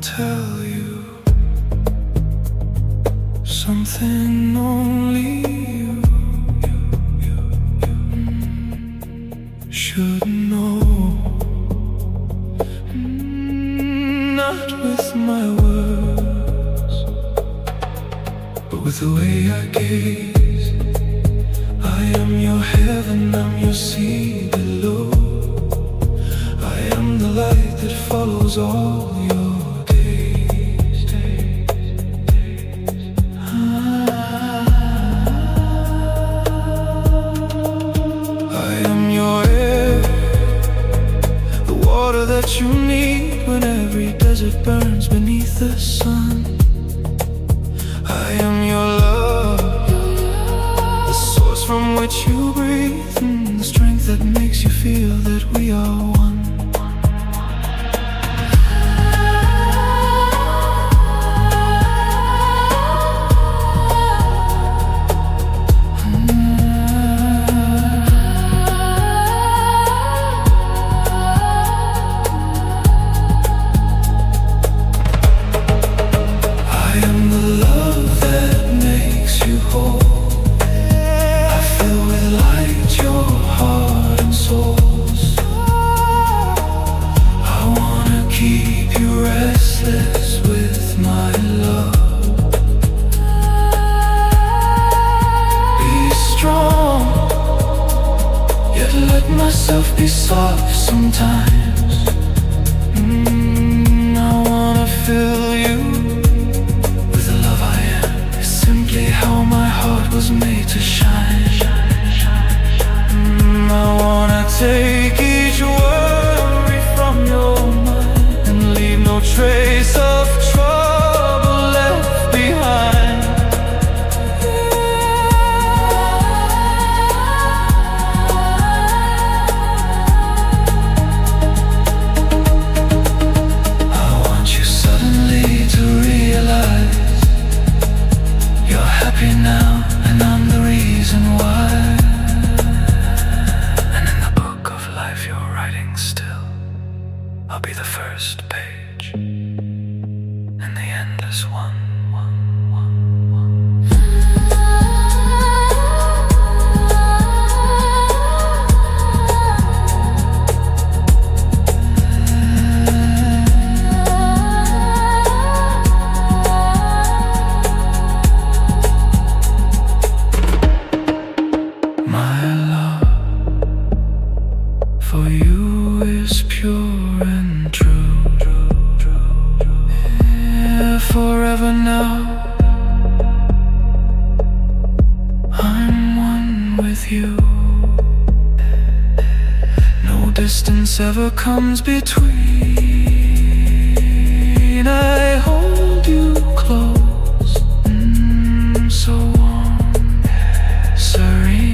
tell you something only you should know. Not with my words, but with the way I gaze. I am your heaven, I'm your sea below. I am the light that follows all your days. I am your air, the water that you need when every desert burns beneath the sun. I am your love, the source from which you breathe, and the strength that makes you feel that we are one. Let myself be soft sometimes. I wanna fill you with the love I am. It's simply how my heart was made to shine. I wanna take each worry from your mind and leave no trace of trouble left behind. Now, and I'm the reason why. And in the book of life you're writing still, I'll be the first page and the endless one. For you is pure and true. Yeah, forever now, I'm one with you. No distance ever comes between. I hold you close, so warm, serene.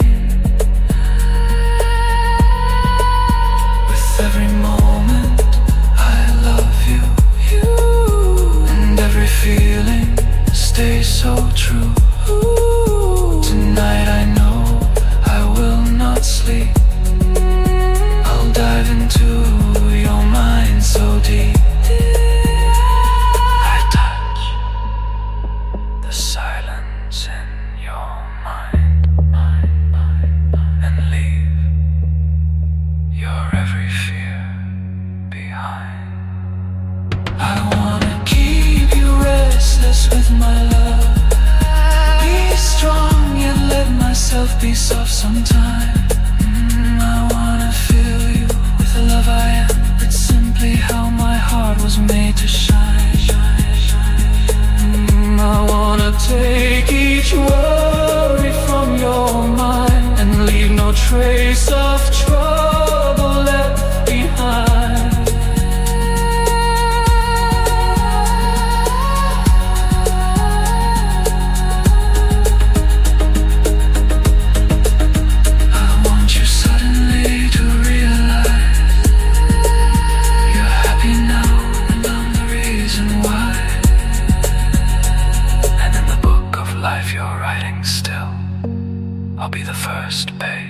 Every moment I love you, and every feeling stays so true. Tonight I know I will not sleep. I'll dive into your mind so deep. I touch the silence in your mind and leave your every fear behind. I wanna keep you restless with my love. Be strong yet let myself be soft sometime. I wanna fill you with the love I am. It's simply how my heart was made to shine. I wanna take each worry from your mind and leave no trace of trouble left behind. I want you suddenly to realize you're happy now, and I'm the reason why. And in the book of life you're writing still, I'll be the first page.